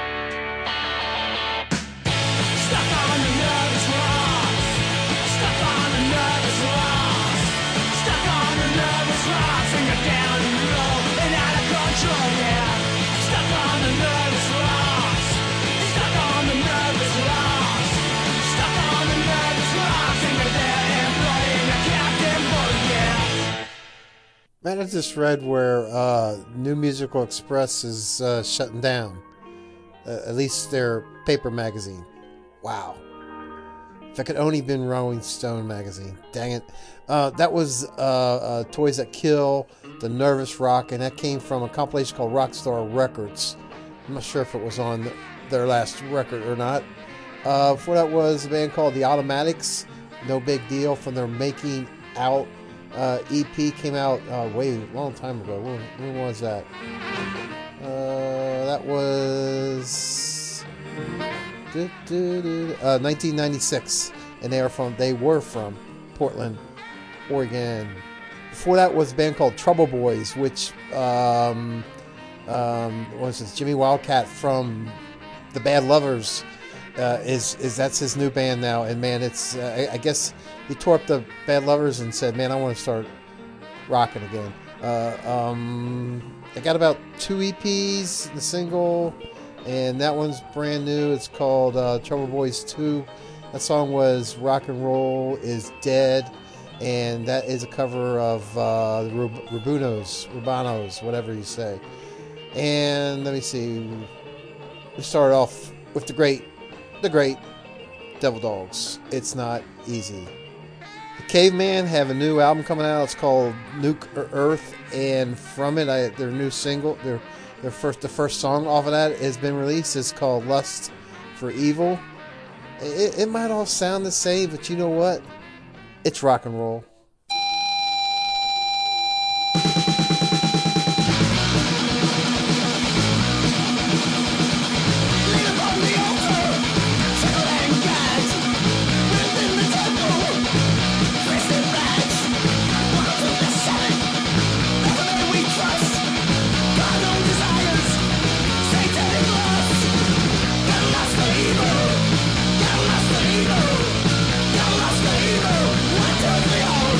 Stuck on the nervous rocks. Stuck on the nervous rocks. Stuck on the nervous rocks, and you're down and low and out of control, yeah. Stuck on the nervous rocks. Stuck on the nervous rocks. Stuck on the nervous rocks, and you're there employing a captain boat, yeah. Man, I just read where New Musical Express is shutting down. At least their paper magazine. Wow. If I could only been Rolling Stone magazine. Dang it. That was Toys That Kill, The Nervous Rock, and that came from a compilation called Rockstar Records. I'm not sure if it was on their last record or not. Before that was a band called The Automatics. No Big Deal, from their Making Out EP. Came out way a long time ago. When was that? That was 1996, and they were from Portland, Oregon. Before that was a band called Trouble Boys, which was this Jimmy Wildcat from the Bad Lovers. That's his new band now, and man, it's I guess he tore up the Bad Lovers and said, man, I want to start rocking again. I got about 2 EPs, the single, and that one's brand new. It's called Trouble Boys 2. That song was Rock and Roll Is Dead, and that is a cover of the Rubanos, whatever you say. And let me see, we started off with the great Devil Dogs. It's Not Easy. Caveman have a new album coming out. It's called Nuke Earth, and from it, their new single, the first song off of that has been released. It's called Lust for Evil. It might all sound the same, but you know what? It's rock and roll. Evil, one, two, three, oh.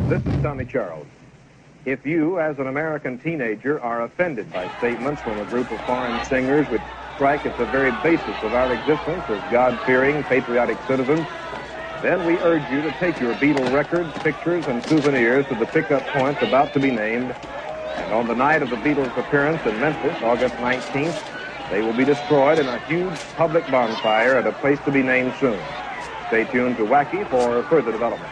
This is Tommy Charles. If you, as an American teenager, are offended by statements from a group of foreign singers which strike at the very basis of our existence as God-fearing, patriotic citizens, then we urge you to take your Beatle records, pictures, and souvenirs to the pickup points about to be named. And on the night of the Beatles' appearance in Memphis, August 19th, they will be destroyed in a huge public bonfire at a place to be named soon. Stay tuned to Wacky for further development.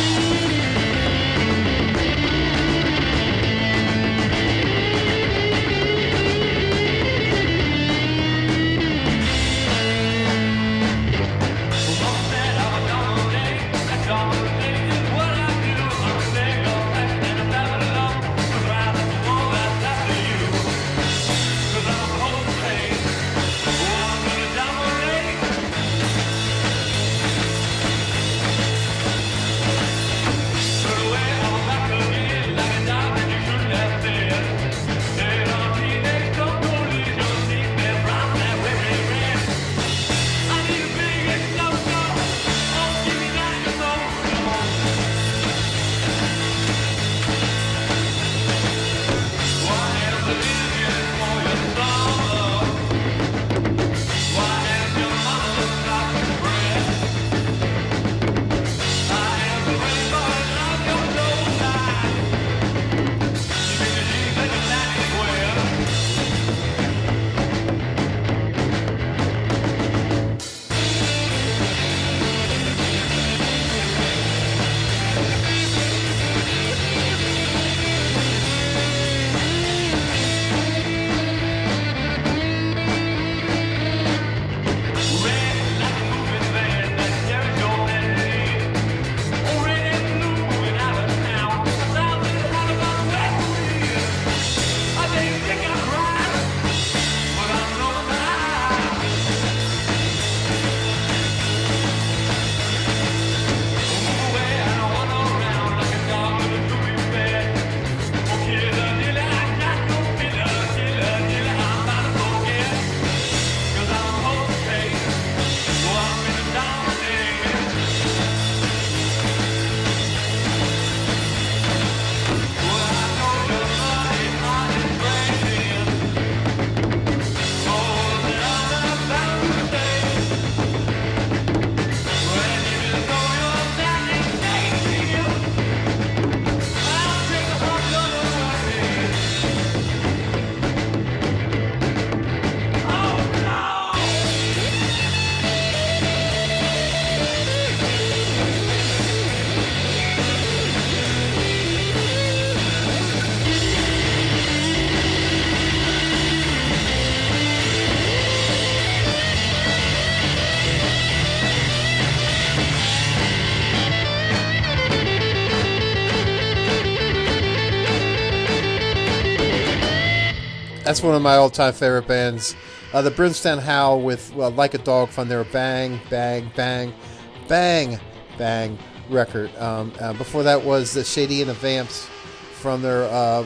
That's one of my all-time favorite bands. The Brimstone Howl with Like a Dog from their Bang, Bang, Bang, Bang, Bang record. Before that was the Shady and the Vamps from their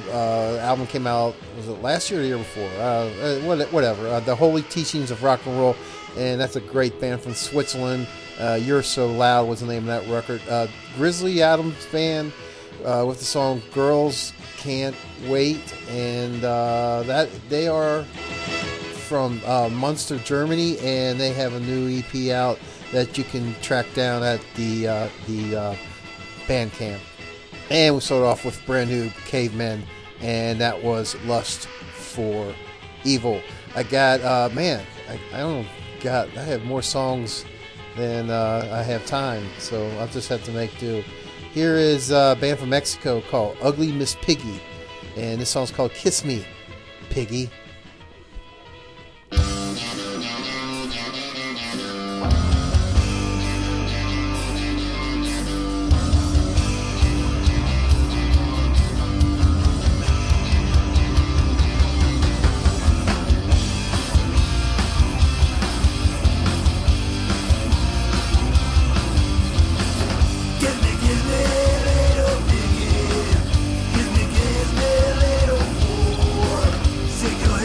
album came out, was it last year or the year before? Whatever. The Holy Teachings of Rock and Roll, and that's a great band from Switzerland. You're So Loud was the name of that record. Grizzly Adams Band with the song Girls Can't Wait, and that they are from Munster, Germany, and they have a new EP out that you can track down at the Bandcamp. And we started off with brand new Cavemen, and that was Lust for Evil. I got I have more songs than I have time, so I'll just have to make do. Here is a band from Mexico called Ugly Miss Piggy, and this song's called Kiss Me, Piggy. Shake your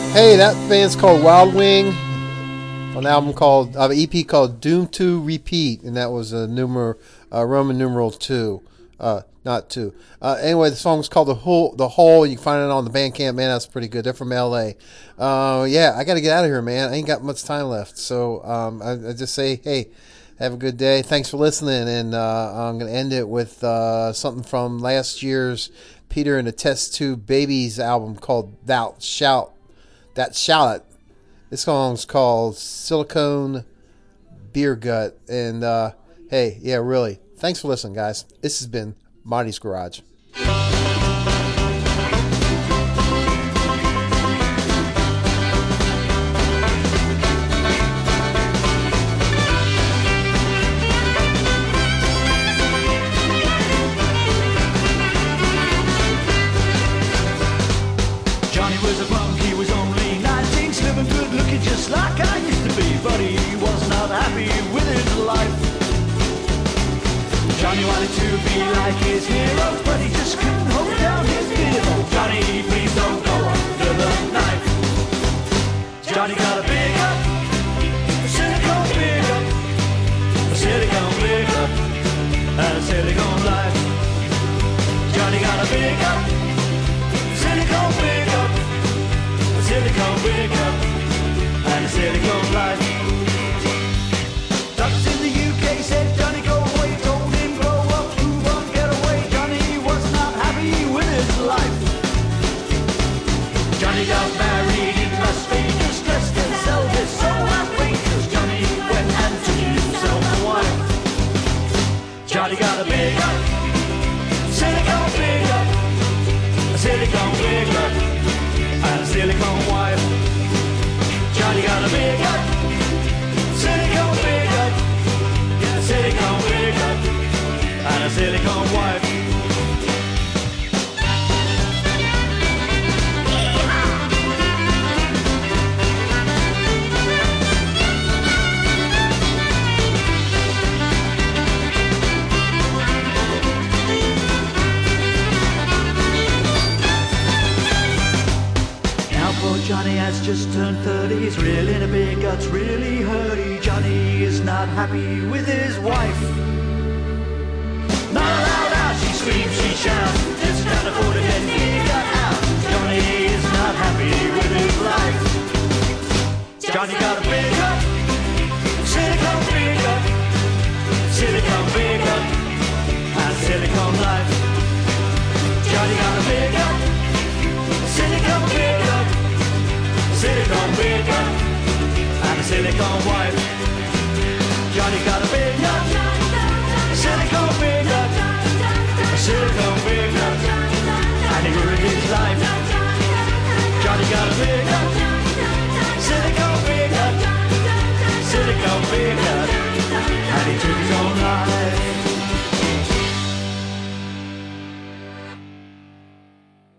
Hey, that band's called Wild Wing, on an album called EP called Doom to Repeat, and that was a Roman numeral 2, not 2. Anyway, the song's called The Hole. You can find it on the Bandcamp. Man, that's pretty good. They're from LA. Yeah, I got to get out of here, man. I ain't got much time left, so I just say, hey, have a good day. Thanks for listening, and I'm going to end it with something from last year's Peter and the Test Tube Babies album called That Shout It. This song's called Silicone Beer Gut. And hey, yeah, really, thanks for listening, guys. This has been Marty's Garage. Johnny was a punk, he was only 19, slim and good looking just like I used to be, but he was not happy with his life. Johnny wanted to be like his heroes, but he just couldn't hold down his beer. Oh, Johnny, please don't go under the knife. Johnny got a big up, a silicone big up, a silicone big up, and a silicone life. Johnny got a big up, silicone big up, a silicone big up, and a silicone life. Doctors in the UK said, Johnny, go away, told him, grow up, move on, get away. Johnny was not happy with his life. Johnny got married in Las Vegas, dressed as Elvis, so outrageous. Johnny went and took himself a wife. Johnny got a big up, silicone big up, a silicone big up, and a silicone wife. Johnny got a big up, silicone big up, a silicone big up, and a silicone wife. Johnny has just turned 30, he's reeling a big gut's really hurty. Johnny is not happy with his wife. Not allowed out, she screams, she shouts, just can't afford to get big gut out. Johnny is not happy with his life. Johnny got a big gut, silicone big gut, silicone big gut, and a silicone life. Johnny got a big gut, silicone big gut, silicone big gut, and a silicone wife. Johnny got a big gut, silicone big gut, a silicone big gut, and he ruined his life. Johnny got a big gut, silicone big gut, silicone big gut, and he took